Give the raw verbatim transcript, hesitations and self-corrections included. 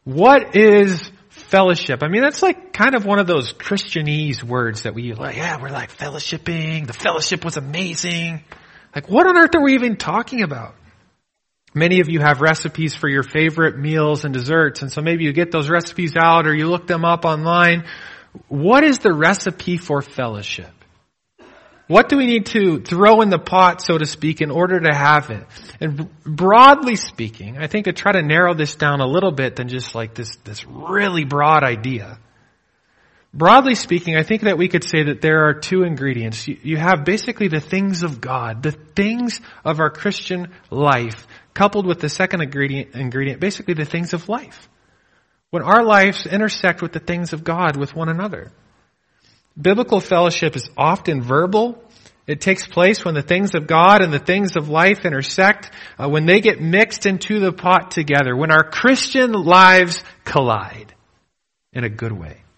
What is fellowship? I mean, that's like kind of one of those Christianese words that we like, yeah, we're like fellowshipping. The fellowship was amazing. Like, what on earth are we even talking about? Many of you have recipes for your favorite meals and desserts, and so maybe you get those recipes out or you look them up online. What is the recipe for fellowship? What do we need to throw in the pot, so to speak, in order to have it? And broadly speaking, I think to try to narrow this down a little bit than just like this, this really broad idea. Broadly speaking, I think that we could say that there are two ingredients. You, you have basically the things of God, the things of our Christian life, coupled with the second ingredient, ingredient, basically the things of life. When our lives intersect with the things of God with one another. Biblical fellowship is often verbal. It takes place when the things of God and the things of life intersect, uh, when they get mixed into the pot together, when our Christian lives collide in a good way.